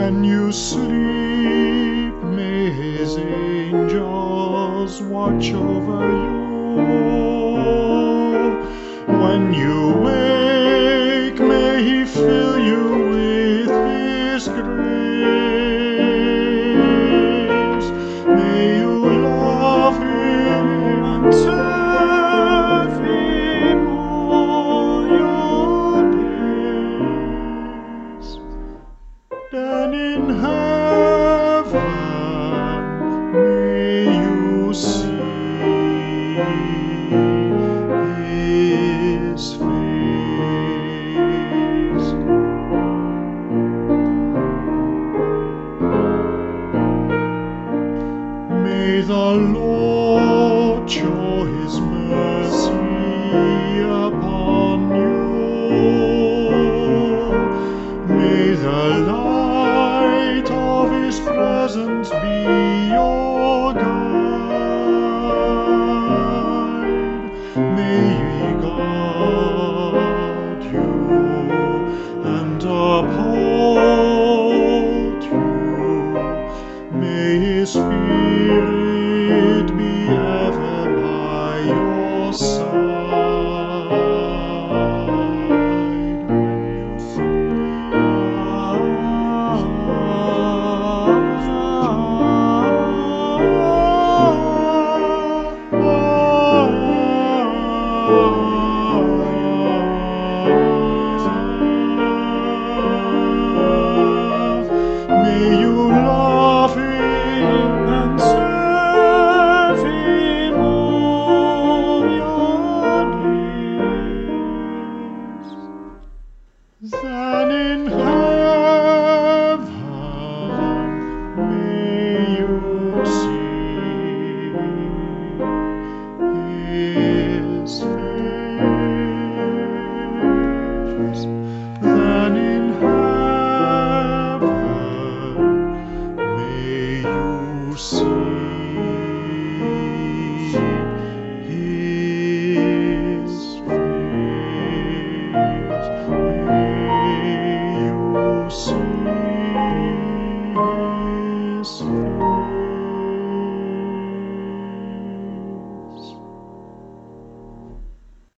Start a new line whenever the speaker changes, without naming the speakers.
When you sleep, may his angels watch over you. When you wake, may he fill you with his grace. May you love him and serve him all your days. Then in heaven may you see his face. May the Lord show his mercy upon you. May the light of his presence be your guide. May he guard you and uphold you. May his Spirit be ever by your side. When you may you love him and serve him all your days. Then in heaven may you see his face. Then in heaven may you see